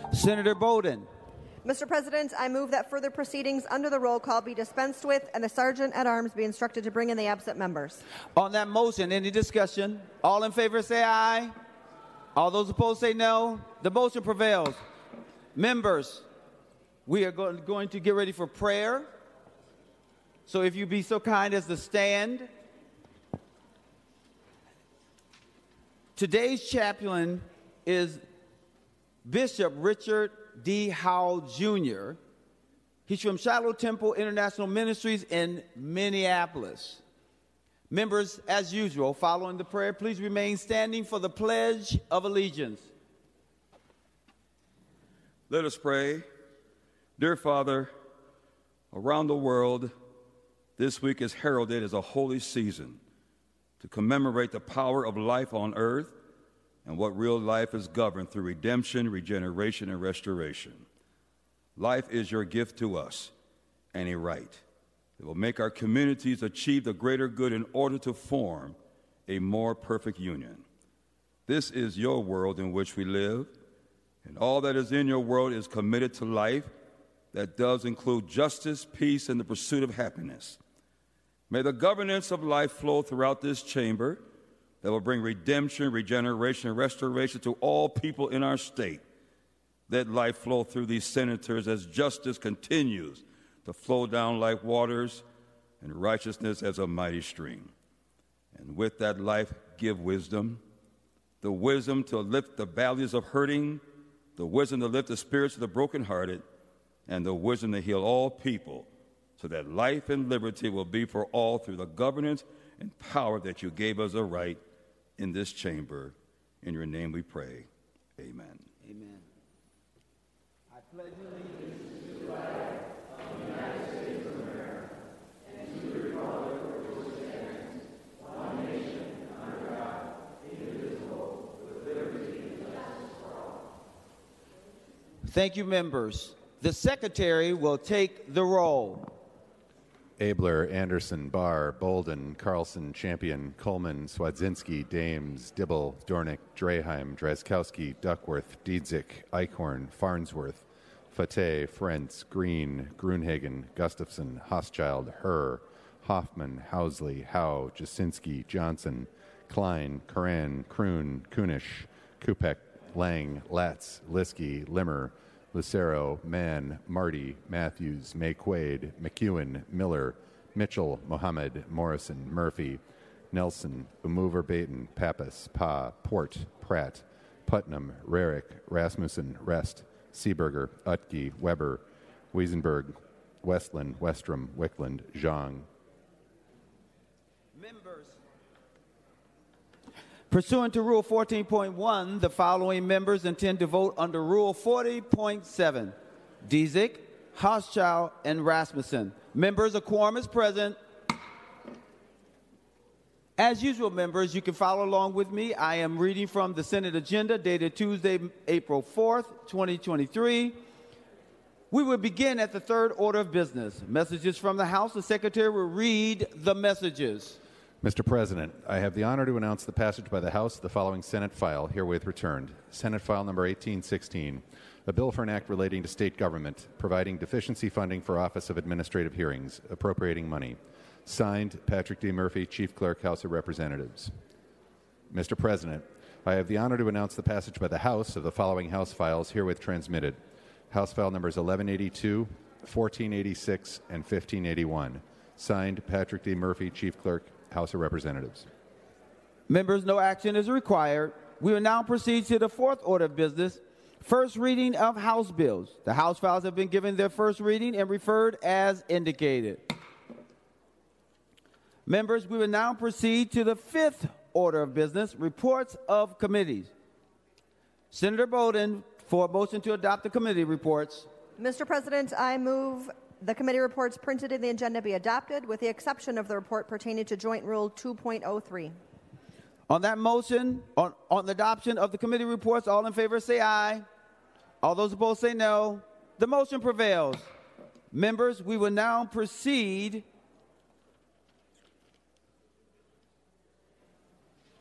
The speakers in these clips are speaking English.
Senator Bowden. Mr. President, I move that further proceedings under the roll call be dispensed with and the Sergeant at Arms be instructed to bring in the absent members. On that motion, any discussion? All in favor say aye. All those opposed say no. The motion prevails. Members, we are going to get ready for prayer. So if you be so kind as to stand. Today's chaplain is Bishop Richard D. Howell, Jr. He's from Shiloh Temple International Ministries in Minneapolis. Members, as usual, following the prayer, please remain standing for the Pledge of Allegiance. Let us pray. Dear Father, around the world, this week is heralded as a holy season to commemorate the power of life on earth and what real life is governed through redemption, regeneration, and restoration. Life is your gift to us and a right that will make our communities achieve the greater good in order to form a more perfect union. This is your world in which we live, and all that is in your world is committed to life that does include justice, peace, and the pursuit of happiness. May the governance of life flow throughout this chamber that will bring redemption, regeneration, and restoration to all people in our state. Let life flow through these senators as justice continues to flow down like waters and righteousness as a mighty stream. And with that life, give wisdom, the wisdom to lift the valleys of hurting, the wisdom to lift the spirits of the brokenhearted, and the wisdom to heal all people so that life and liberty will be for all through the governance and power that you gave us a right in this chamber. In your name we pray. Amen. Amen. I pledge allegiance to the flag of the United States of America and to the republic for which it stands, one nation, under God, indivisible, with liberty and justice for all. Thank you, members. The secretary will take the roll. Abler, Anderson, Barr, Bolden, Carlson, Champion, Coleman, Swadzinski, Dames, Dibble, Dornick, Draheim, Drazkowski, Duckworth, Diedzik, Eichhorn, Farnsworth, Fateh, Frentz, Green, Grunhagen, Gustafson, Hoschild, Herr, Hoffman, Housley, Howe, Jasinski, Johnson, Klein, Coran, Kroon, Kunish, Kupek, Lang, Latz, Liskey, Limmer, Lucero, Mann, Marty, Matthews, McQuaid, McEwen, Miller, Mitchell, Mohammed, Morrison, Murphy, Nelson, Umuver Baton, Pappas, Pa, Port, Pratt, Putnam, Rarick, Rasmussen, Rest, Seeberger, Utke, Weber, Wiesenberg, Westland, Westrom, Wickland, Zhang. Members. Pursuant to Rule 14.1, the following members intend to vote under Rule 40.7. Diedzik, Hoschild, and Rasmussen. Members, a quorum is present. As usual, members, you can follow along with me. I am reading from the Senate agenda dated Tuesday, April 4th, 2023. We will begin at the third order of business. Messages from the House. The Secretary will read the messages. Mr. President, I have the honor to announce the passage by the House of the following Senate file herewith returned. Senate File Number 1816, a bill for an act relating to state government, providing deficiency funding for Office of Administrative Hearings, appropriating money. Signed, Patrick D. Murphy, Chief Clerk, House of Representatives. Mr. President, I have the honor to announce the passage by the House of the following House files herewith transmitted. House File Numbers 1182, 1486, and 1581. Signed, Patrick D. Murphy, Chief Clerk, House of Representatives. Members, no action is required. We will now proceed to the fourth order of business, first reading of House bills. The House files have been given their first reading and referred as indicated. Members, we will now proceed to the fifth order of business, reports of committees. Senator Bowden for a motion to adopt the committee reports. Mr. President, I move the committee reports printed in the agenda be adopted, with the exception of the report pertaining to Joint Rule 2.03. On that motion, on the adoption of the committee reports, all in favor say aye. All those opposed say no. The motion prevails. Members, we will now proceed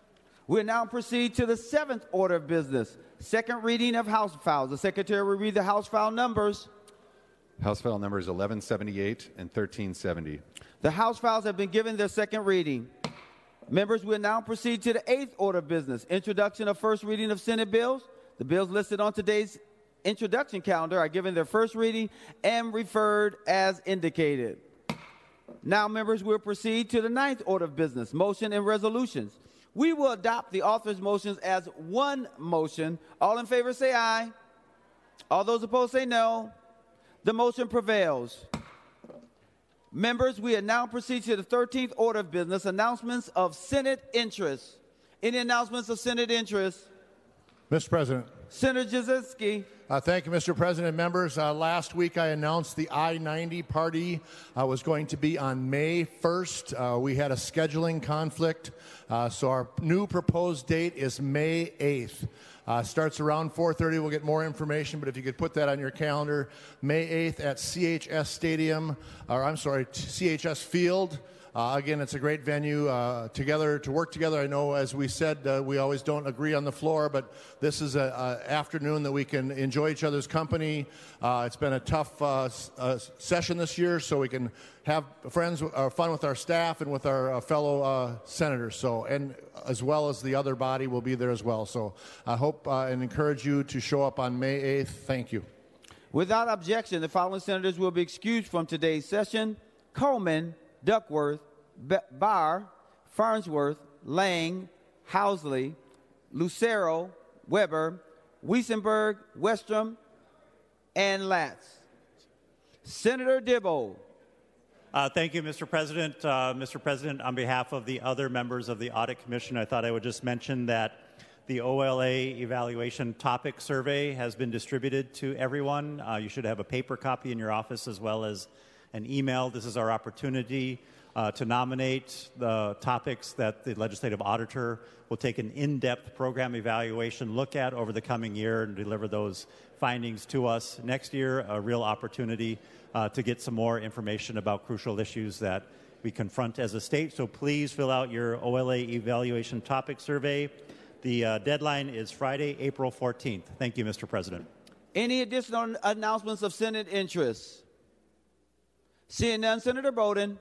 We'll now proceed to the 7th order of business, second reading of House files. The Secretary will read the House file numbers. House file numbers 1178 and 1370. The House files have been given their second reading. Members, will now proceed to the 8th order of business, introduction of first reading of Senate bills. The bills listed on today's introduction calendar are given their first reading and referred as indicated. Now, members, we'll proceed to the 9th order of business, motion and resolutions. We will adopt the author's motions as one motion. All in favor say aye. All those opposed say no. The motion prevails. Members, we now proceed to the 13th order of business, announcements of Senate interest. Any announcements of Senate interest? Mr. President. Senator Jasinski. Thank you, Mr. President. Members, last week I announced the I-90 party was going to be on May 1st. We had a scheduling conflict, so our new proposed date is May 8th. Starts around 4:30. We'll get more information, but if you could put that on your calendar, May 8th at CHS Stadium, CHS Field. Again, it's a great venue to work together. I know, as we said, we always don't agree on the floor, but this is an afternoon that we can enjoy each other's company. It's been a tough session this year, so we can have fun with our staff and with our fellow senators. So, and as well as the other body will be there as well. So I hope and encourage you to show up on May 8th. Thank you. Without objection, the following senators will be excused from today's session: Coleman, Duckworth, Barr, Farnsworth, Lang, Housley, Lucero, Weber, Wiesenberg, Westrom, and Latz. Senator Dibble. Thank you, Mr. President. Mr. President, on behalf of the other members of the Audit Commission, I thought I would just mention that the OLA evaluation topic survey has been distributed to everyone. You should have a paper copy in your office as well as an email. This is our opportunity to nominate the topics that the legislative auditor will take an in-depth program evaluation look at over the coming year and deliver those findings to us next year. A real opportunity to get some more information about crucial issues that we confront as a state. So please fill out your OLA evaluation topic survey. The deadline is Friday, April 14th. Thank you, Mr. President. Any additional announcements of Senate interest? Seeing none, Senator Bowden.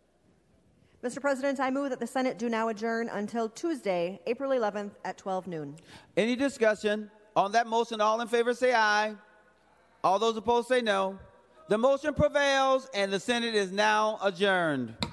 Mr. President, I move that the Senate do now adjourn until Tuesday, April 11th at 12 noon. Any discussion on that motion? All in favor say aye. All those opposed say no. The motion prevails and the Senate is now adjourned.